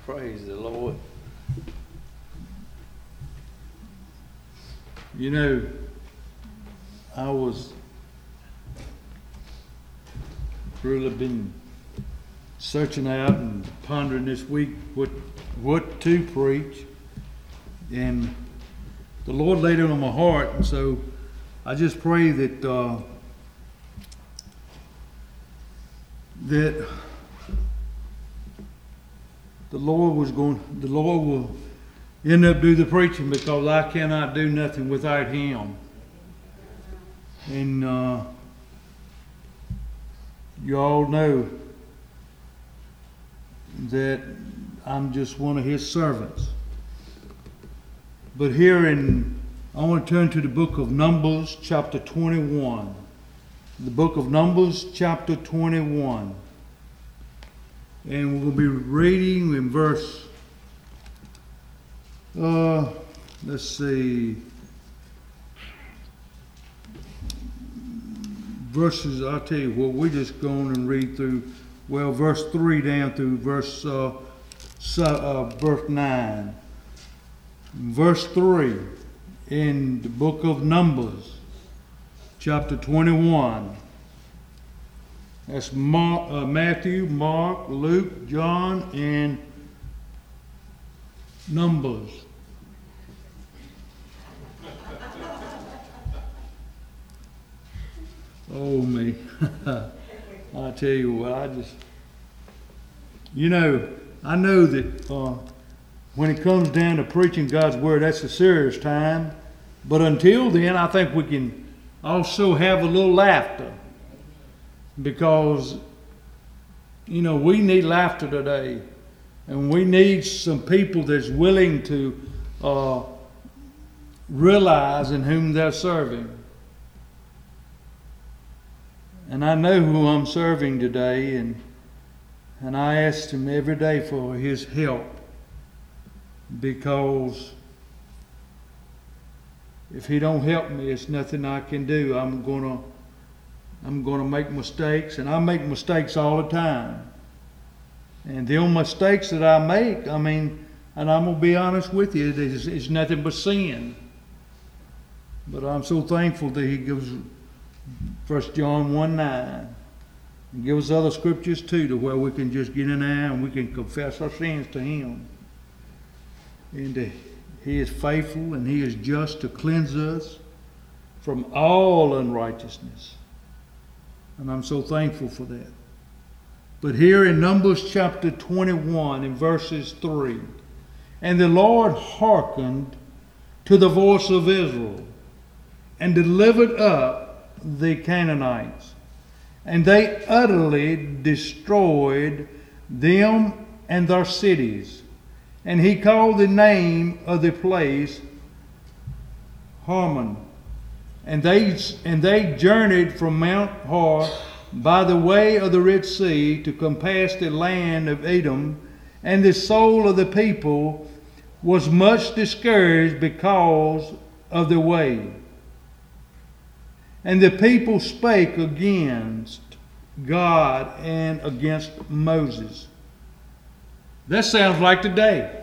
Praise the Lord. You know, I was really been searching out and pondering this week what to preach, and the Lord laid it on my heart, and so I just pray that that the Lord will end up do the preaching, because I cannot do nothing without Him. And you all know that I'm just one of His servants. But I want to turn to the book of Numbers, chapter 21. The book of Numbers, chapter 21. And we'll be reading in verses, I'll tell you what, we're just going and read through, verse 3 down through verse 9. Verse 3 in the book of Numbers, chapter 21. That's Matthew, Mark, Luke, John, and Numbers. Oh, me. I tell you what, I know that when it comes down to preaching God's Word, that's a serious time. But until then, I think we can also have a little laughter. Because, we need laughter today. And we need some people that's willing to realize in whom they're serving. And I know who I'm serving today, and I ask Him every day for His help. Because if He don't help me, it's nothing I can do. I'm gonna make mistakes, and I make mistakes all the time. And the only mistakes that I make, and I'm gonna be honest with you, it's nothing but sin. But I'm so thankful that He gives 1 John 1:9, and gives other scriptures too, to where we can just get in there and we can confess our sins to Him. And He is faithful and He is just to cleanse us from all unrighteousness. And I'm so thankful for that. But here in Numbers chapter 21 in verses 3, and the Lord hearkened to the voice of Israel, and delivered up the Canaanites, and they utterly destroyed them and their cities. And He called the name of the place Harmon. And they journeyed from Mount Hor by the way of the Red Sea to compass the land of Edom, and the soul of the people was much discouraged because of the way. And the people spake against God and against Moses. That sounds like today.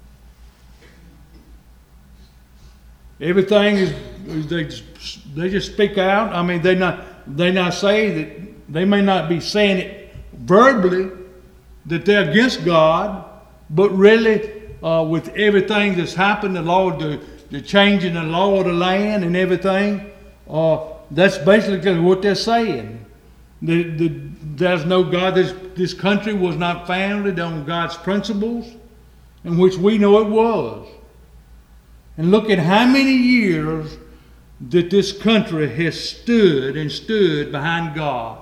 Everything is, they just speak out. They not say that, they may not be saying it verbally that they're against God, but really with everything that's happened, the changing the law of the land and everything, that's basically what they're saying. There's no God. This country was not founded on God's principles, in which we know it was. And look at how many years that this country has stood behind God.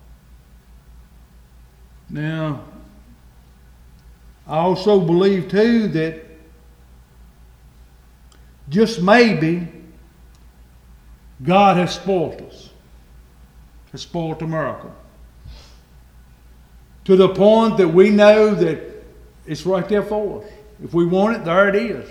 Now, I also believe too that just maybe God has spoiled us. Has spoiled America. To the point that we know that it's right there for us. If we want it, there it is.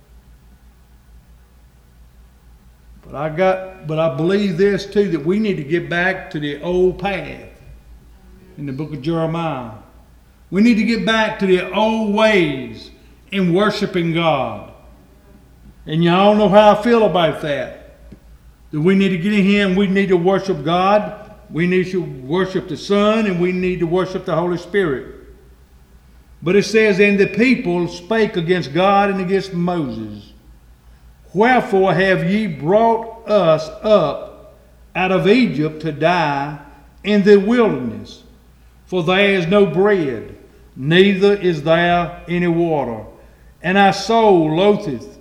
But I believe this too, that we need to get back to the old path in the book of Jeremiah, We need to get back to the old ways in worshiping God. And y'all know how I feel about that. That we need to get in here and we need to worship God. We need to worship the Son and we need to worship the Holy Spirit. But it says, and the people spake against God and against Moses. Wherefore have ye brought us up out of Egypt to die in the wilderness? For there is no bread, neither is there any water. And our soul loatheth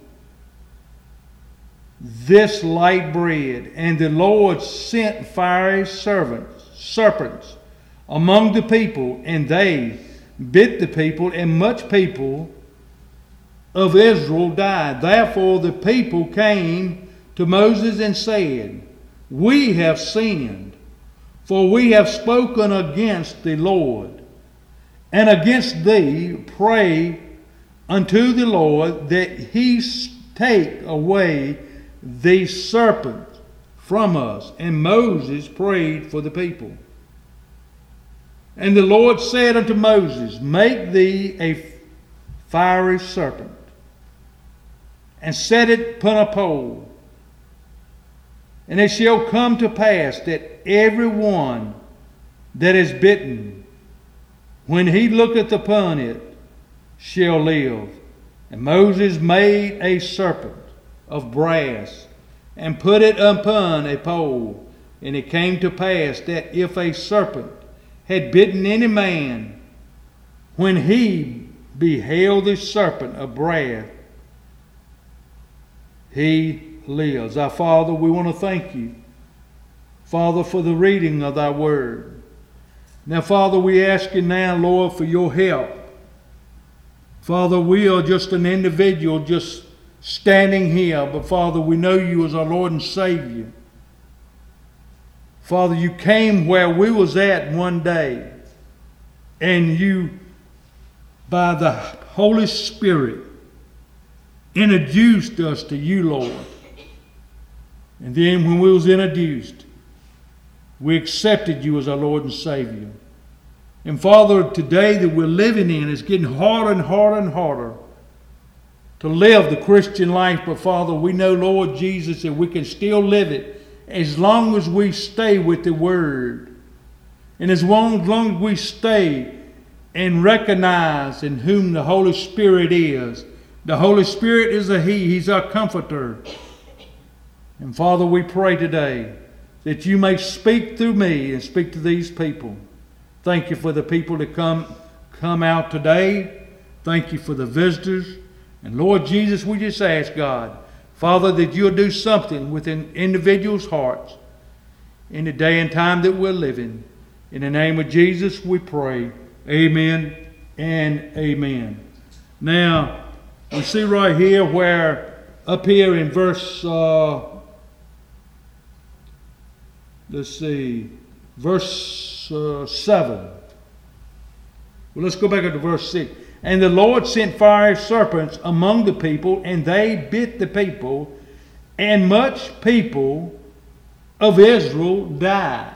this light bread. And the Lord sent fiery serpents among the people, and they bit the people, and much people of Israel died. Therefore the people came to Moses and said, we have sinned, for we have spoken against the Lord, and against thee. Pray unto the Lord that he take away these serpents from us. And Moses prayed for the people. And the Lord said unto Moses, make thee a fiery serpent, and set it upon a pole. And it shall come to pass that every one that is bitten, when he looketh upon it, shall live. And Moses made a serpent of brass, and put it upon a pole. And it came to pass that if a serpent had bitten any man, when he beheld the serpent of brass, he lives. Our Father, we want to thank you, Father, for the reading of thy word. Now, Father, we ask you now, Lord, for your help. Father, we are just an individual just standing here, but Father, we know you as our Lord and Savior. Father, you came where we was at one day, and you, by the Holy Spirit, introduced us to you, Lord. And then when we was introduced, we accepted you as our Lord and Savior. And Father, today that we're living in, it's getting harder and harder and harder to live the Christian life. But Father, we know, Lord Jesus, that we can still live it as long as we stay with the Word. And as long as we stay and recognize in whom the Holy Spirit is. The Holy Spirit is a He. He's our comforter. And Father, we pray today that you may speak through me and speak to these people. Thank you for the people that come out today. Thank you for the visitors. And Lord Jesus, we just ask, God, Father, that you'll do something within individuals' hearts in the day and time that we're living. In the name of Jesus, we pray. Amen and amen. Now, we see right here where, up here in verse, verse 7. Well, let's go back up to verse 6. And the Lord sent fiery serpents among the people, and they bit the people, and much people of Israel died.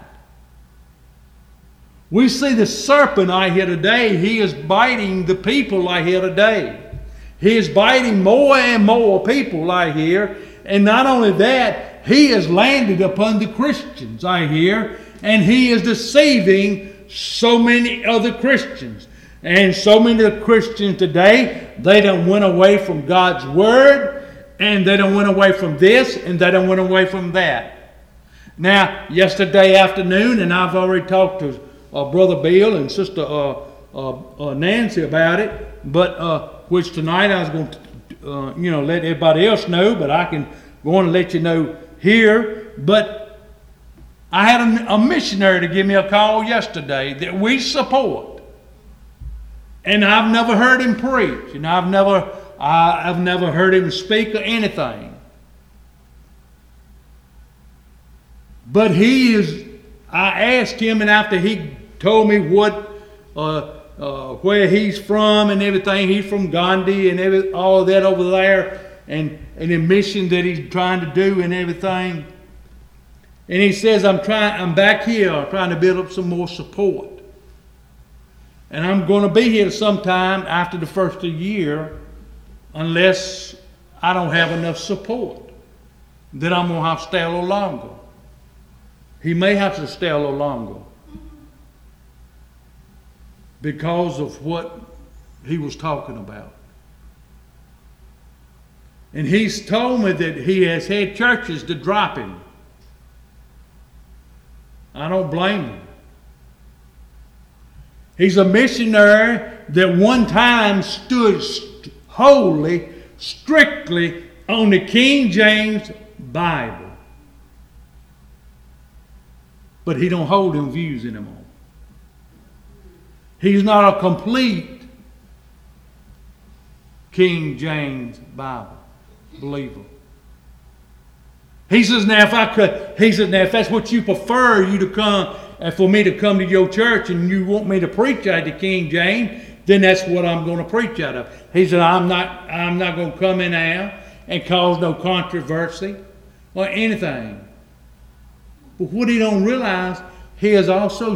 We see the serpent out here today. He is biting the people out here today. He is biting more and more people out here. And not only that, he has landed upon the Christians out here, and he is deceiving so many other Christians. And so many of the Christians today, they done went away from God's Word, and they done went away from this, and they done went away from that. Now, yesterday afternoon, and I've already talked to Brother Bill and Sister Nancy about it, but which tonight I was going to, let everybody else know, but I can go on and let you know here. But I had a missionary to give me a call yesterday that we support. And I've never heard him preach, and I've never heard him speak or anything. But I asked him, and after he told me where he's from and everything, he's from Gandhi and all of that over there, and the mission that he's trying to do and everything. And he says, I'm back here trying to build up some more support. And I'm going to be here sometime after the first of the year, unless I don't have enough support. Then I'm going to have to stay a little longer. He may have to stay a little longer because of what he was talking about. And he's told me that he has had churches to drop him. I don't blame him. He's a missionary that one time stood wholly, strictly on the King James Bible. But he don't hold them views anymore. He's not a complete King James Bible believer. He says, now if that's what you prefer, you to come, and for me to come to your church and you want me to preach out of King James, then that's what I'm going to preach out of. He said, I'm not going to come in there and cause no controversy or anything. But what he don't realize, he's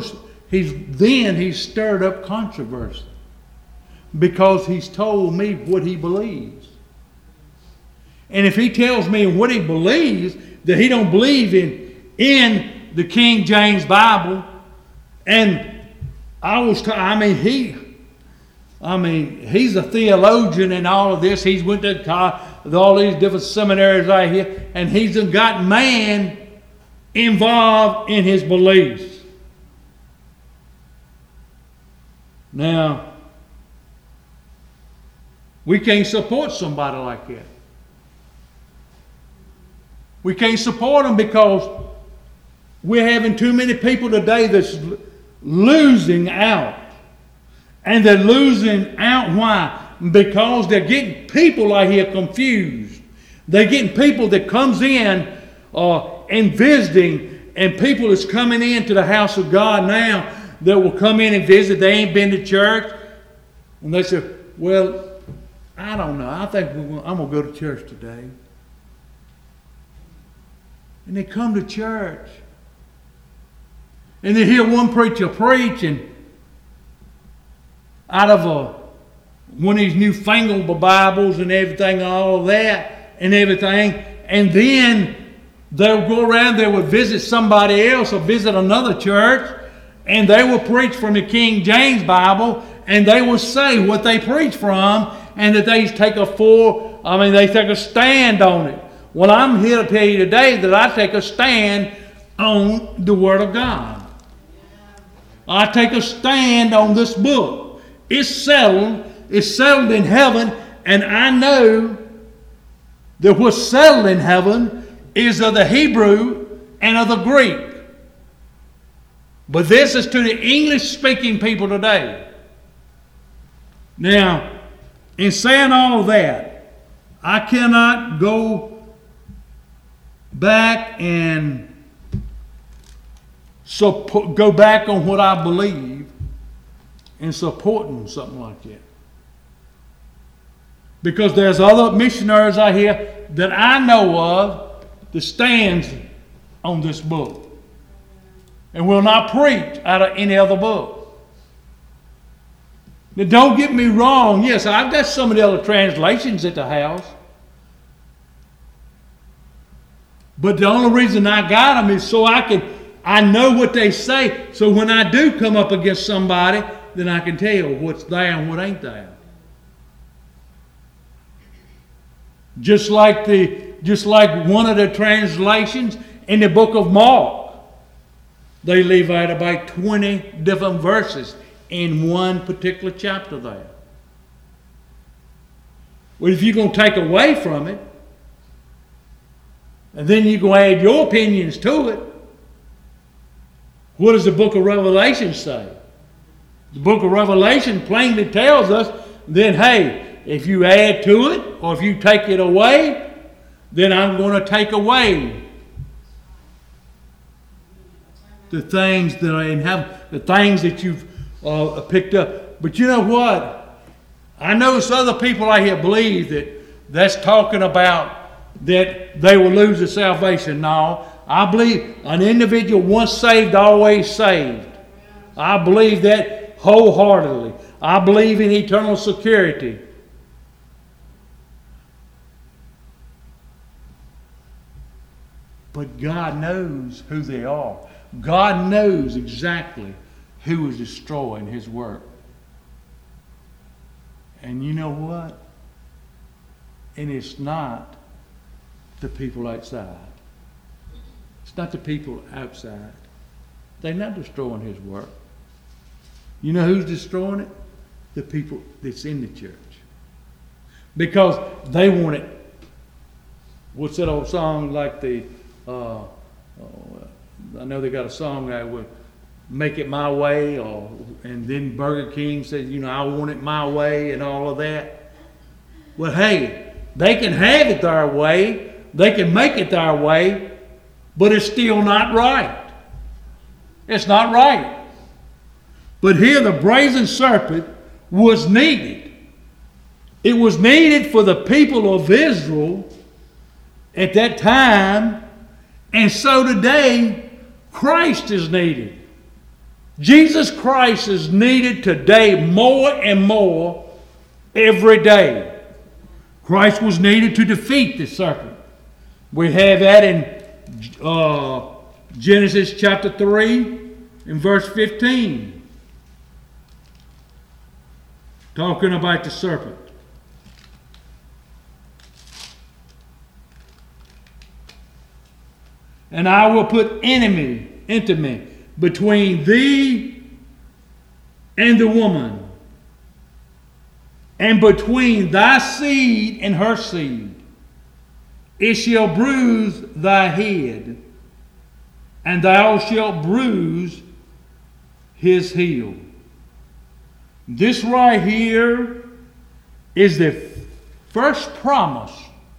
stirred up controversy because he's told me what he believes. And if he tells me what he believes, that he don't believe in the King James Bible, and he's a theologian and all of this. He's went to all these different seminaries out here, and he's got man involved in his beliefs. Now, we can't support somebody like that. We can't support them because we're having too many people today that's losing out. And they're losing out why? Because they're getting people out here confused. They're getting people that comes in and visiting, and people that's coming into the house of God now that will come in and visit. They ain't been to church. And they say, well, I don't know. I think I'm going to go to church today. And they come to church. And they hear one preacher preaching out of one of these newfangled Bibles and everything, all of that and everything. And then they'll go around, they would visit somebody else or visit another church, and they will preach from the King James Bible, and they will say what they preach from, and that they take a stand on it. Well, I'm here to tell you today that I take a stand on the Word of God. I take a stand on this book. It's settled in heaven, and I know that what's settled in heaven is of the Hebrew and of the Greek. But this is to the English-speaking people today. Now, in saying all that, I cannot go back and go back on what I believe in supporting something like that. Because there's other missionaries out here that I know of that stands on this book and will not preach out of any other book. Now, don't get me wrong. Yes, I've got some of the other translations at the house. But the only reason I got them is so I know what they say. So when I do come up against somebody, then I can tell what's there and what ain't there. Just like one of the translations in the book of Mark, they leave out about 20 different verses in one particular chapter there. Well, if you're going to take away from it, and then you go add your opinions to it, what does the book of Revelation say? The book of Revelation plainly tells us, then hey, if you add to it or if you take it away, then I'm going to take away the things that are in heaven, the things that you've picked up. But you know what? I know some other people out here believe that's talking about that they will lose their salvation. No, I believe an individual once saved, always saved. I believe that wholeheartedly. I believe in eternal security. But God knows who they are. God knows exactly who is destroying His work. And you know what? And it's not the people outside. It's not the people outside. They're not destroying His work. You know who's destroying it? The people that's in the church. Because they want it. What's that old song like the... I know they got a song that would make it my way, and then Burger King said, I want it my way and all of that. Well, hey, they can have it their way, they can make it their way, but it's still not right. It's not right. But here the brazen serpent was needed. It was needed for the people of Israel at that time. And so today, Christ is needed. Jesus Christ is needed today more and more every day. Christ was needed to defeat the serpent. We have that in Genesis chapter 3 and verse 15. Talking about the serpent. And I will put enmity between thee and the woman, and between thy seed and her seed. It shall bruise thy head, and thou shalt bruise his heel. This right here is the first promise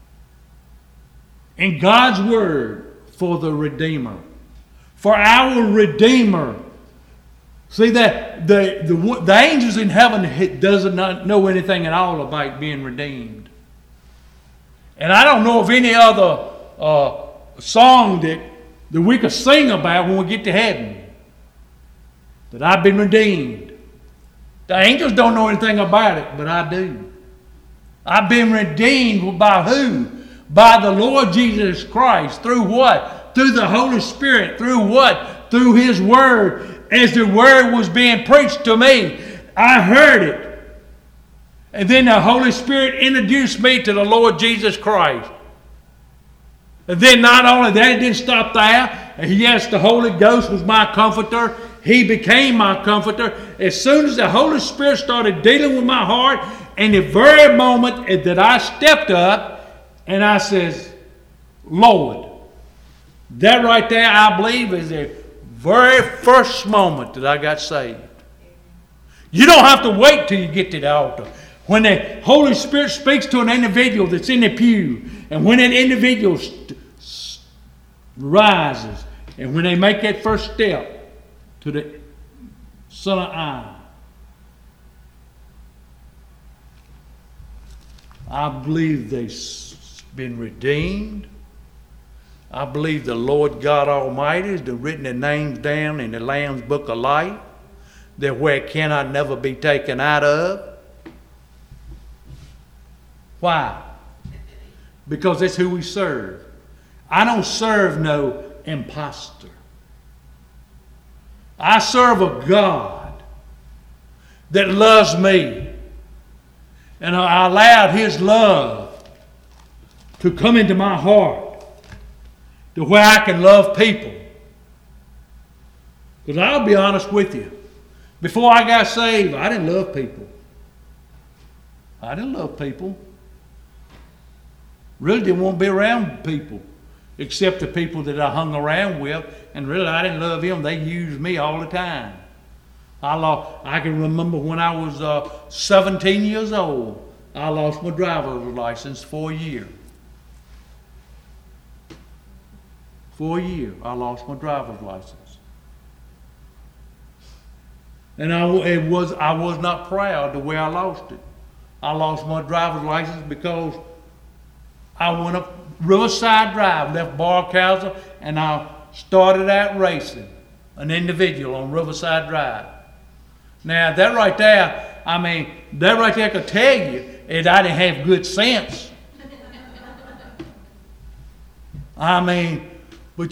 in God's Word for the Redeemer. For our Redeemer. See that the angels in heaven does not know anything at all about being redeemed. And I don't know of any other song that we could sing about when we get to heaven. That I've been redeemed. The angels don't know anything about it, but I do. I've been redeemed by who? By the Lord Jesus Christ. Through what? Through the Holy Spirit. Through what? Through His Word. As the Word was being preached to me, I heard it. And then the Holy Spirit introduced me to the Lord Jesus Christ. And then not only that, it didn't stop there. Yes, the Holy Ghost was my comforter. He became my comforter. As soon as the Holy Spirit started dealing with my heart, and the very moment that I stepped up, and I says, Lord, that right there, I believe, is the very first moment that I got saved. You don't have to wait till you get to the altar. When the Holy Spirit speaks to an individual that's in the pew, and when an individual rises, and when they make that first step to the Son of I believe they've been redeemed. I believe the Lord God Almighty has written their names down in the Lamb's Book of Life, that where it cannot never be taken out of. Why? Because that's who we serve. I don't serve no imposter. I serve a God that loves me. And I allowed His love to come into my heart to where I can love people. Because I'll be honest with you. Before I got saved, I didn't love people. I didn't love people. Really didn't want to be around people. Except the people that I hung around with. And really I didn't love them. They used me all the time. I can remember when I was 17 years old, I lost my driver's license for a year. For a year, I lost my driver's license. And I was not proud the way I lost it. I lost my driver's license because I went up Riverside Drive, left Barcouser, and I started out racing an individual on Riverside Drive. Now, that right there, that right there could tell you that I didn't have good sense. But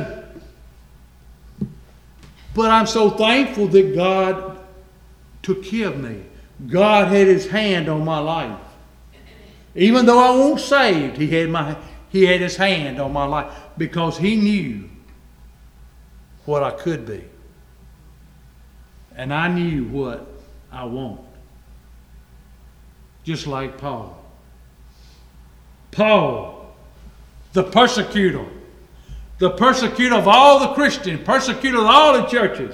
but I'm so thankful that God took care of me. God had His hand on my life. Even though I wasn't saved, He had His hand on my life because He knew what I could be. And I knew what I want. Just like Paul. Paul, the persecutor of all the Christians, persecutor of all the churches.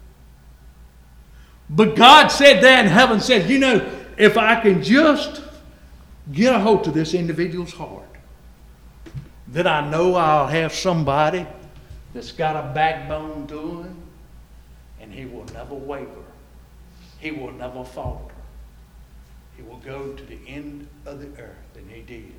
But God said that in heaven, said, if I can just get a hold of this individual's heart, then I know I'll have somebody that's got a backbone to him, and he will never waver. He will never falter. He will go to the end of the earth, and He did.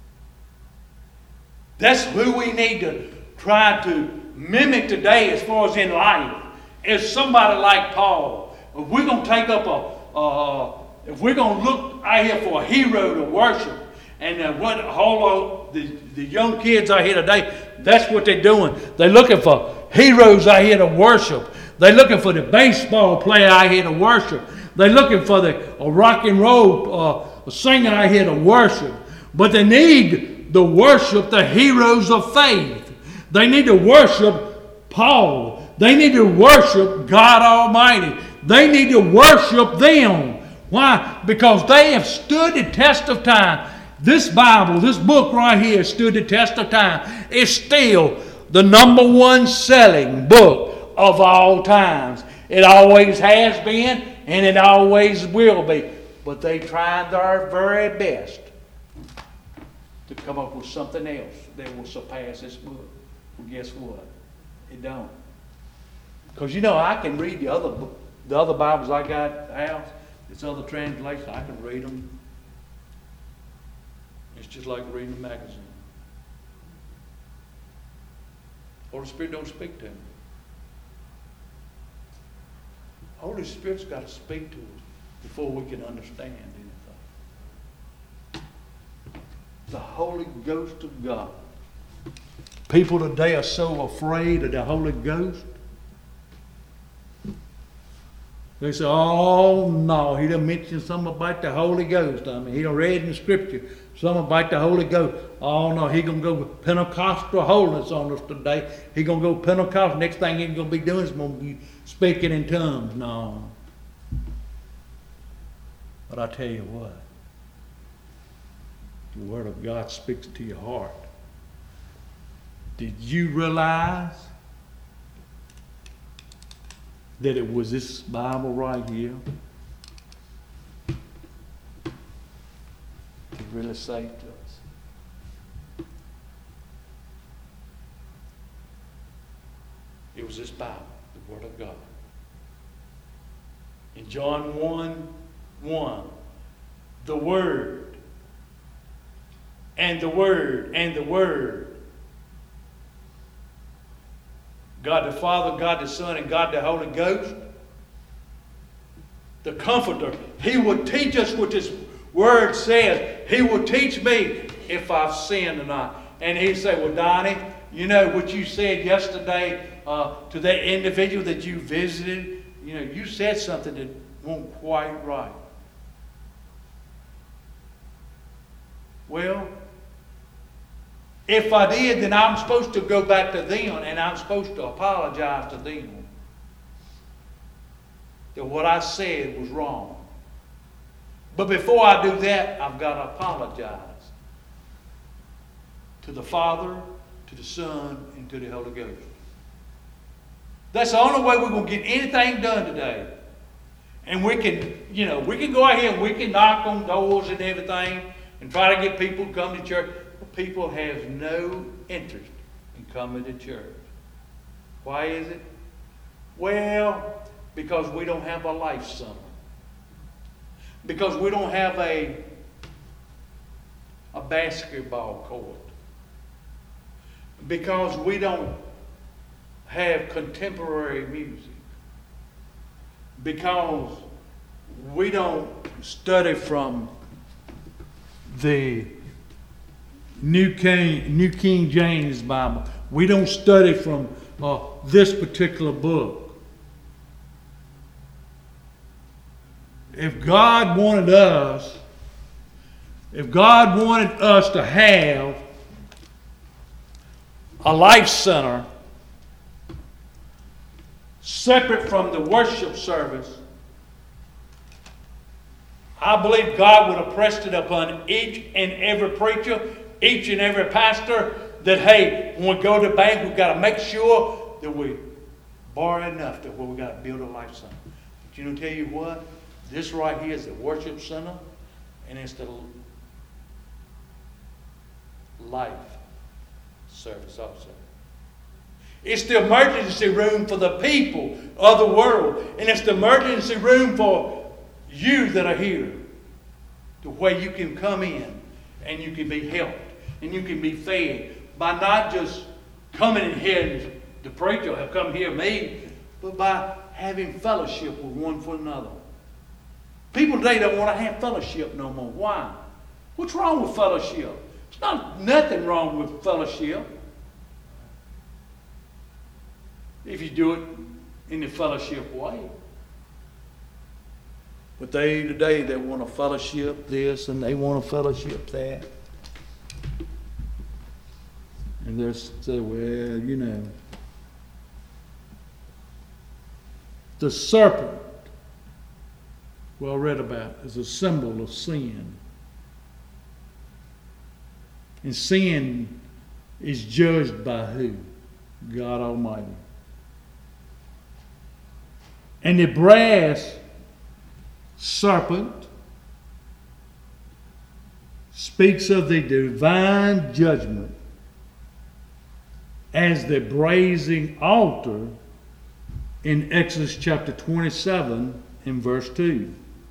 That's who we need to try to mimic today as far as in life, is somebody like Paul. If we're going to take up if we're going to look out here for a hero to worship, and the young kids out here today, that's what they're doing. They're looking for heroes out here to worship. They're looking for the baseball player out here to worship. They're looking for the rock and roll singer out here to worship. But they need to worship the heroes of faith. They need to worship Paul. They need to worship God Almighty. They need to worship them. Why? Because they have stood the test of time. This Bible, this book right here, stood the test of time. It's still the #1 selling book of all times. It always has been, and it always will be. But they tried their very best to come up with something else that will surpass this book. Well, guess what? It don't. Because I can read the other Bibles I got at the house. It's other translations. I can read them. It's just like reading a magazine. Holy Spirit don't speak to me. Holy Spirit's got to speak to us before we can understand anything. The Holy Ghost of God. People today are so afraid of the Holy Ghost. They say, oh no, he done mentioned something about the Holy Ghost. He done read in the Scripture something about the Holy Ghost. Oh no, he going to go with Pentecostal holiness on us today. He going to go Pentecostal. Next thing he's going to be doing is going to be speaking in tongues. No. But I tell you what, the Word of God speaks to your heart. Did you realize that it was this Bible right here that really saved us? It was this Bible, the Word of God. In John 1:1, the Word, and the Word, and the Word. God the Father, God the Son, and God the Holy Ghost. The Comforter. He will teach us what this Word says. He will teach me if I've sinned or not. And he said, well, Donnie, what you said yesterday to that individual that you visited, you said something that wasn't quite right. Well, if I did, then I'm supposed to go back to them and I'm supposed to apologize to them that what I said was wrong. But before I do that, I've got to apologize to the Father, to the Son, and to the Holy Ghost. That's the only way we're going to get anything done today. And we can go out here and we can knock on doors and everything and try to get people to come to church. People have no interest in coming to church. Why is it? Well, because we don't have a life center. Because we don't have a basketball court. Because we don't have contemporary music. because we don't study from the New King James Bible. We don't study from this particular book. If God wanted us to have a life center separate from the worship service, I believe God would have pressed it upon each and every preacher, each and every pastor, that, hey, when we go to the bank, we've got to make sure that we borrow enough to where we've got to build a life center. But you know, tell you what? This right here is the worship center, and it's the life service also. It's the emergency room for the people of the world, and it's the emergency room for you that are here, to where you can come in and you can be helped and you can be fed by not just coming and hearing the preacher have come hear me, but by having fellowship with one for another. People today don't want to have fellowship no more. Why? What's wrong with fellowship? There's nothing wrong with fellowship if you do it in the fellowship way. But today they want to fellowship this and they want to fellowship that. And they're say, well, you know, the serpent, well read about, is a symbol of sin. And sin is judged by who? God Almighty. And the brass serpent speaks of the divine judgment as the brazen altar in Exodus chapter 27 in verse 2.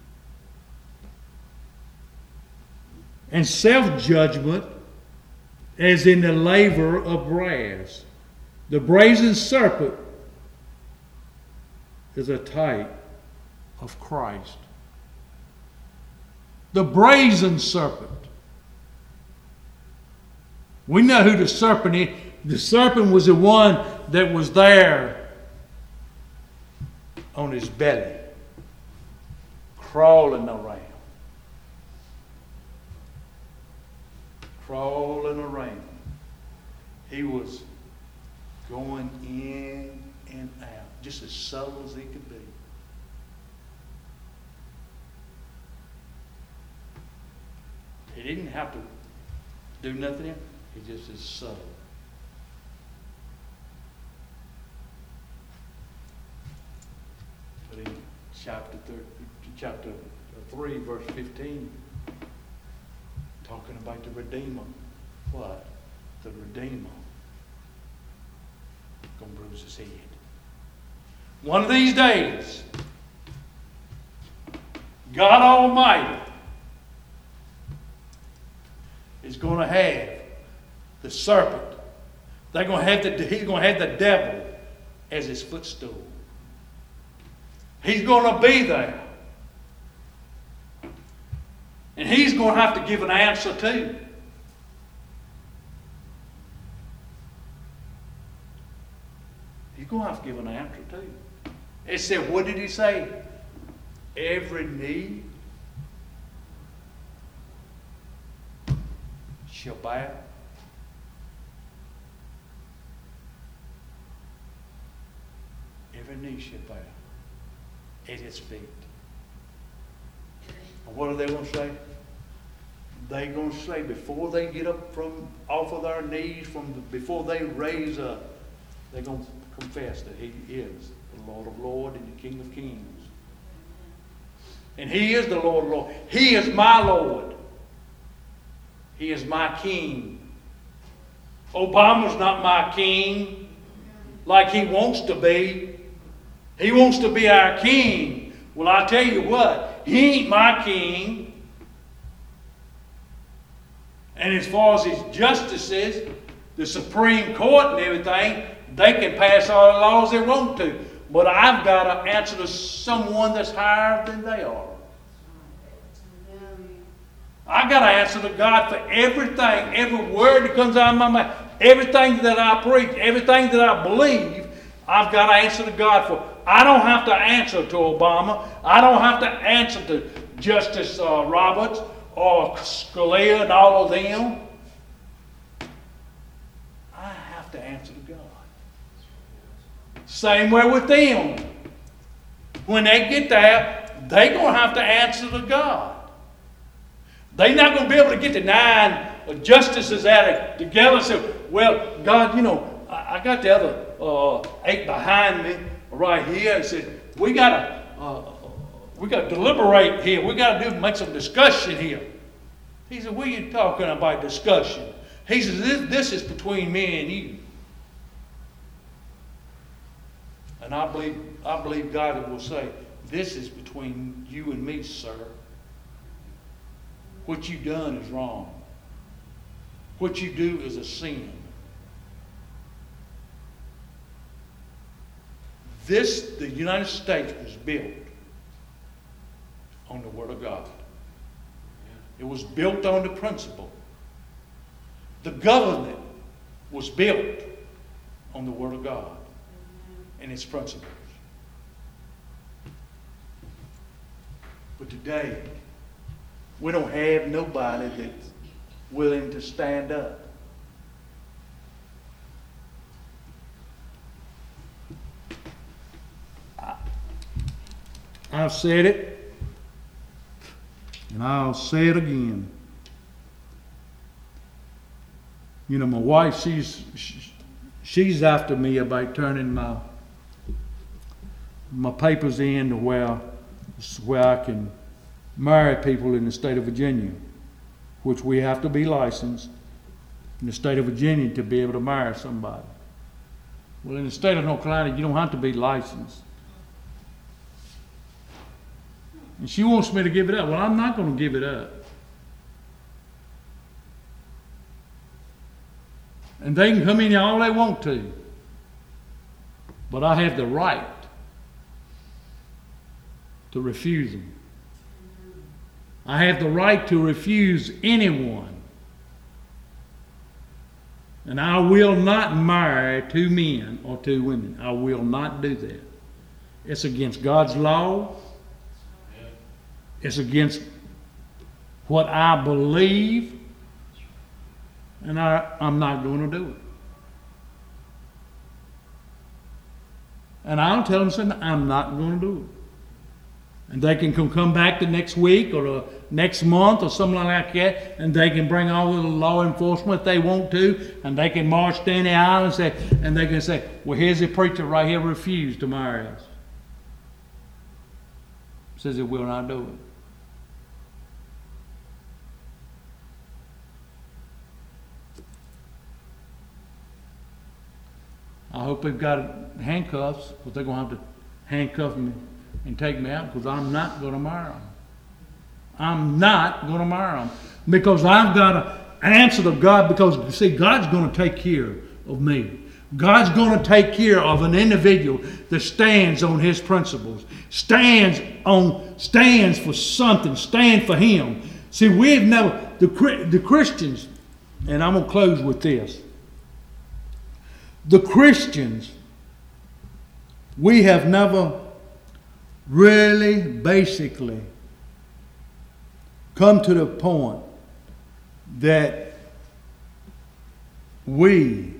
And self-judgment as in the laver of brass. The brazen serpent is a type of Christ. The brazen serpent. We know who the serpent is. The serpent was the one that was there on his belly, crawling around. Crawling around. He was going in and out, just as subtle as he could be. He didn't have to do nothing. He just is subtle. But in chapter 3, verse 15, talking about the Redeemer. What? The Redeemer. Gonna bruise his head. One of these days, God Almighty is going to have the serpent. He's going to have the devil as his footstool. He's going to be there. And he's going to have to give an answer too. He's going to have to give an answer too. It said, what did he say? Every knee shall bow. Every knee shall bow at his feet. And what are they going to say? They're going to say before they get up from off of their knees, before they raise up, they're going to confess that he is the Lord of Lords and the King of Kings. And he is the Lord of Lords. He is my Lord. He is my King. Obama's not my king like he wants to be. He wants to be our king. Well, I tell you what, he ain't my king. And as far as his justices, the Supreme Court and everything, they can pass all the laws they want to. But I've got to answer to someone that's higher than they are. I've got to answer to God for everything, every word that comes out of my mouth, everything that I preach, everything that I believe, I've got to answer to God for. I don't have to answer to Obama. I don't have to answer to Justice Roberts or Scalia and all of them. I have to answer to God. Same way with them. When they get there, they're going to have to answer to God. They're not going to be able to get the 9 justices at it together and say, well, God, I got the other 8 behind me right here. And said, we got to deliberate here. We got to make some discussion here. He said, what are you talking about discussion? He says, this is between me and you. And I believe God will say, this is between you and me, sir. What you've done is wrong. What you do is a sin. The United States was built on the Word of God. It was built on the principle. The government was built on the Word of God and its principles. But today, we don't have nobody that's willing to stand up. I've said it, and I'll say it again. My wife, she's after me about turning my papers in to where I can marry people in the state of Virginia, which we have to be licensed in the state of Virginia to be able to marry somebody. Well, in the state of North Carolina, you don't have to be licensed. And she wants me to give it up. Well, I'm not going to give it up. And they can come in here all they want to. But I have the right to refuse them. I have the right to refuse anyone. And I will not marry 2 men or 2 women. I will not do that. It's against God's law. It's against what I believe. And I'm not going to do it. And I'll tell them, I'm not going to do it. And they can come back the next week or the next month or something like that, and they can bring all the law enforcement if they want to, and they can march down the aisle and they can say, well, here's a preacher right here refused to marry us. Says he will not do it. I hope they've got handcuffs, but they're going to have to handcuff me and take me out, because I'm not going to marry them. I'm not going to marry them, because I've got to answer to God, because, see, God's going to take care of me. God's going to take care of an individual that stands on His principles, stands for something, stands for Him. See, we've never, the Christians, and I'm going to close with this. The Christians, we have never really basically come to the point that we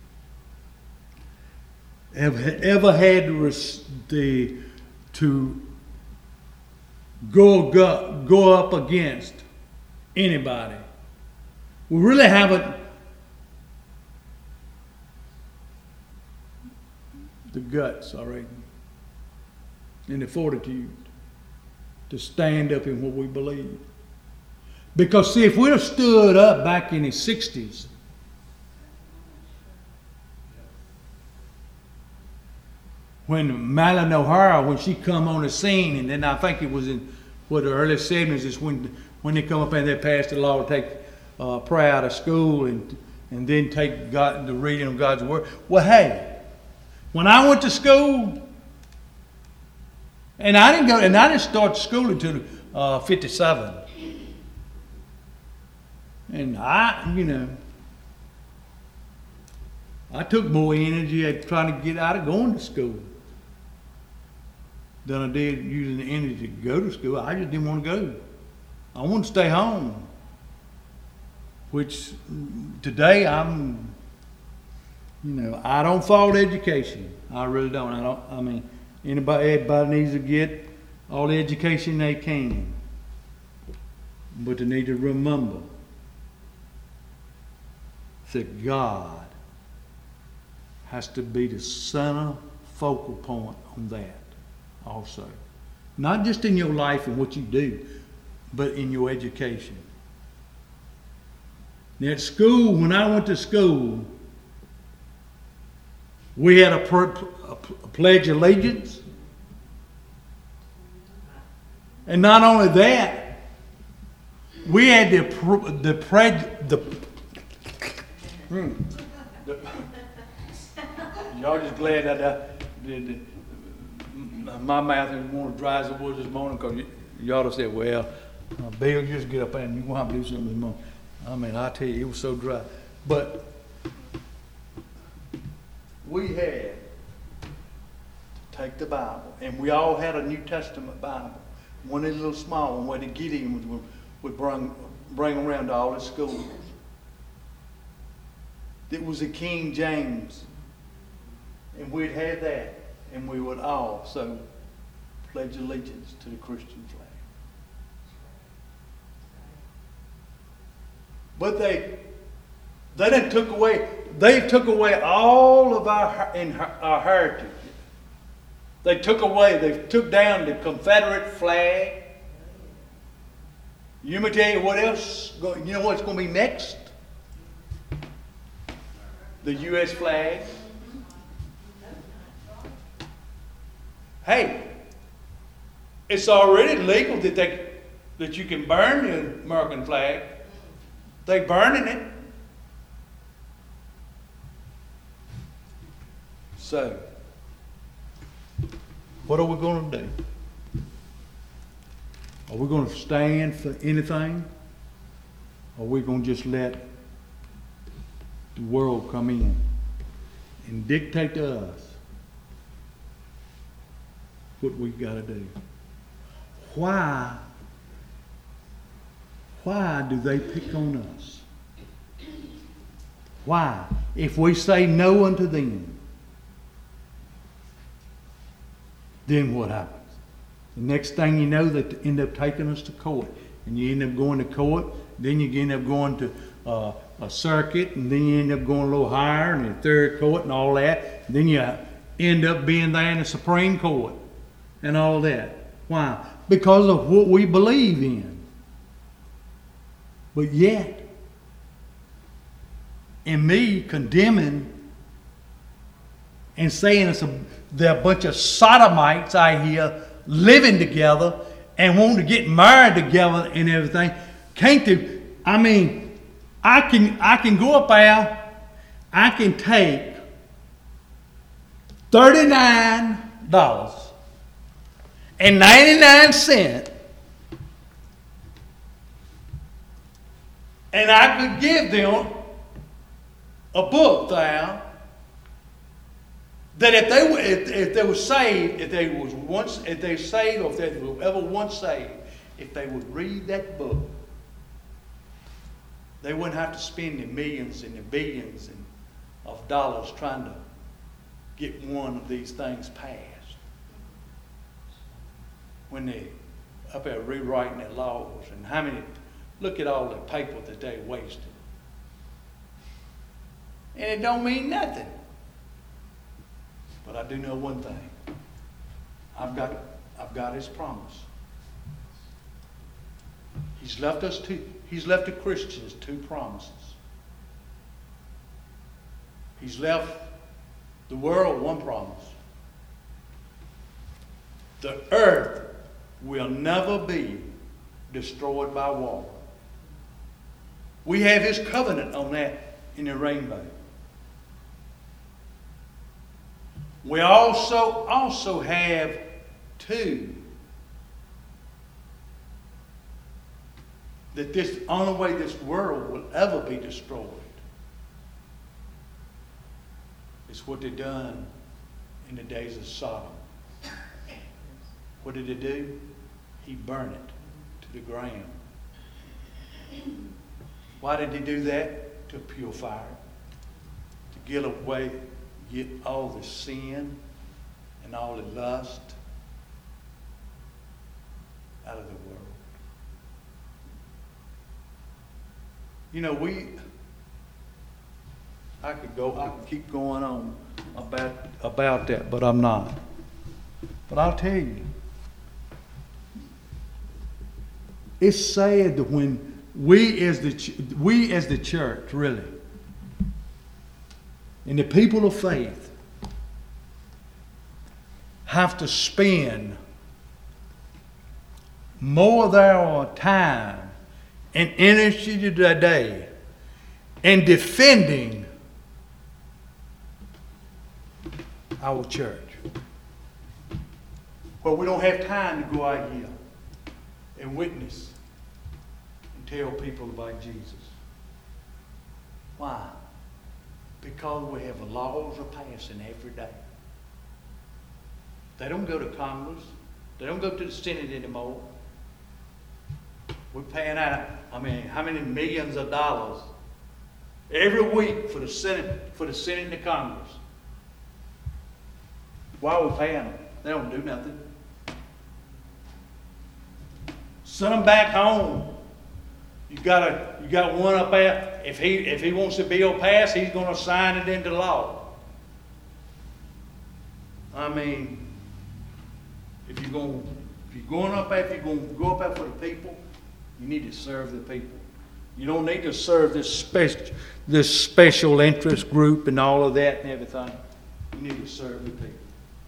have ever had to go up against anybody. We really haven't the guts, all right, and the fortitude to stand up in what we believe. Because, see, if we'd have stood up back in the 60s, when Madeline O'Hara, when she come on the scene, and then I think it was in the early 70s is when they come up and they passed the law to take prayer out of school and then take the reading of God's Word. Well, hey, when I went to school, And I didn't start school until 57. And I took more energy at trying to get out of going to school than I did using the energy to go to school. I just didn't want to go. I wanted to stay home. Which today I don't fault education. I really don't. Everybody needs to get all the education they can. But they need to remember that God has to be the center focal point on that also. Not just in your life and what you do, but in your education. Now at school, when I went to school, we had a Pledge of Allegiance. And not only that, we had y'all just glad that my mouth is more dry as it was this morning, because y'all have said, well, Bill, just get up there and you're going to have to do something this morning. I tell you, it was so dry. But we had to take the Bible, and we all had a New Testament Bible. One of the little small one where the Gideons would bring around to all the schools. It was a King James. And we'd have that, and we would also pledge allegiance to the Christian flag. But they took away all of our heritage. They took down the Confederate flag. You me tell you what else, you know what's going to be next? The U.S. flag. Hey, it's already legal that you can burn the American flag. They're burning it. So, what are we going to do? Are we going to stand for anything? Or are we going to just let the world come in and dictate to us what we got to do? Why do they pick on us? Why? If we say no unto them, then what happens? The next thing you know, they end up taking us to court. And you end up going to court, then you end up going to a circuit, and then you end up going a little higher, and the third court and all that. And then you end up being there in the Supreme Court and all that. Why? Because of what we believe in. But yet, in me condemning and saying they're a bunch of sodomites out here living together and wanting to get married together and everything, can't do. I can go up there, I can take $39.99, and I could give them a book there that if they were saved, if they saved, or if they were ever once saved, if they would read that book, they wouldn't have to spend the millions and the billions of dollars trying to get one of these things passed. When they're up there rewriting their laws, and look at all the paper that they wasted. And it don't mean nothing. But I do know one thing. I've got His promise. He's left the Christians 2 promises. He's left the world 1 promise. The earth will never be destroyed by war. We have His covenant on that in the rainbow. We also have Two, that this only way this world will ever be destroyed is what they done in the days of Sodom. What did he do? He burned it to the ground. Why did he do that? To purify it, to get all the sin and all the lust out of the world. You know, I could keep going on about that, but I'm not. But I'll tell you, it's sad that when we as the church, really, and the people of faith have to spend more of their time and energy today in defending our church. Well, we don't have time to go out here and witness and tell people about Jesus. Why? Because we have laws are passing every day. They don't go to Congress. They don't go to the Senate anymore. We're paying out, how many millions of dollars every week for the Senate and the Congress. Why are we paying them? They don't do nothing. Send them back home. You got one up there. If he wants the bill passed, he's going to sign it into law. If you're going to go up there for the people, you need to serve the people. You don't need to serve this special interest group and all of that and everything. You need to serve the people.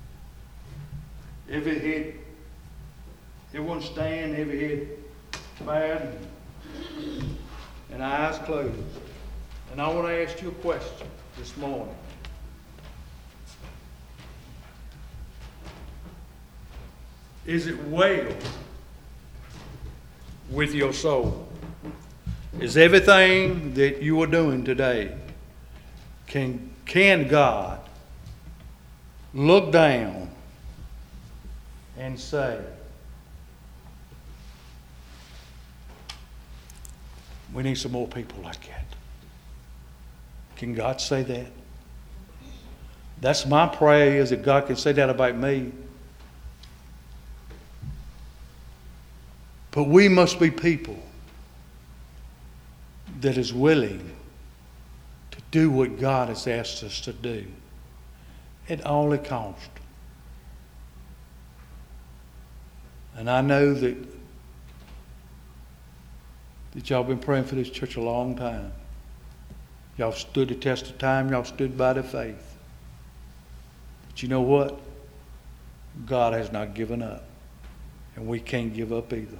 Everyone stand, every head bowed, and eyes closed. And I want to ask you a question this morning. Is it well with your soul? Is everything that you are doing today, can God look down and say, we need some more people like that? Can God say that? That's my prayer, is that God can say that about me. But we must be people that is willing to do what God has asked us to do at all it costs. And I know that y'all been praying for this church a long time. Y'all stood the test of time. Y'all stood by the faith. But you know what? God has not given up. And we can't give up either.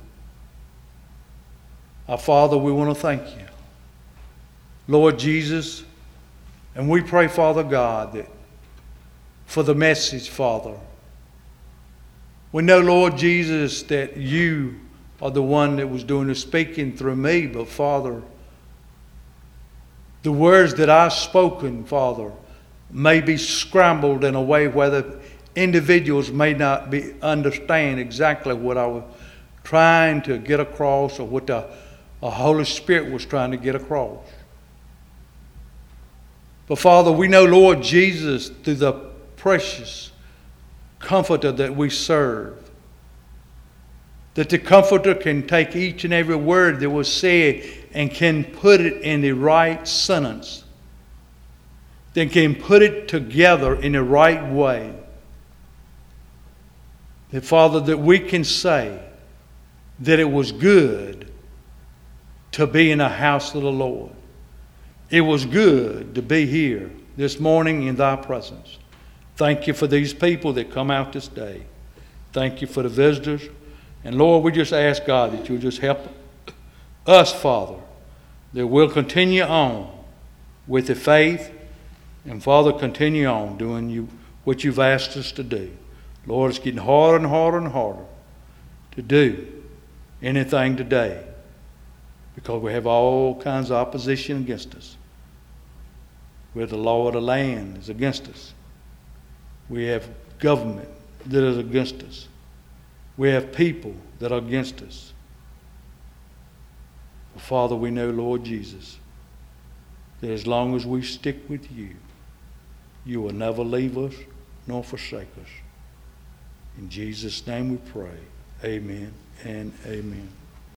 Our Father, we want to thank you, Lord Jesus, and we pray, Father God, that for the message, Father. We know, Lord Jesus, that you are the one that was doing the speaking through me, but Father, the words that I've spoken, Father, may be scrambled in a way where the individuals may not understand exactly what I was trying to get across, or what the Holy Spirit was trying to get across. But Father, we know, Lord Jesus, through the precious Comforter that we serve, that the Comforter can take each and every word that was said and can put it in the right sentence, then can put it together in the right way. That, Father, that we can say that it was good to be in the house of the Lord. It was good to be here this morning in thy presence. Thank you for these people that come out this day. Thank you for the visitors. And Lord, we just ask, God, that you'll just help us, Father, that we'll continue on with the faith, and Father, continue on doing what you've asked us to do. Lord, it's getting harder and harder and harder to do anything today because we have all kinds of opposition against us. Where the law of the land is against us. We have government that is against us. We have people that are against us. But Father, we know, Lord Jesus, that as long as we stick with you, you will never leave us nor forsake us. In Jesus' name we pray. Amen and amen.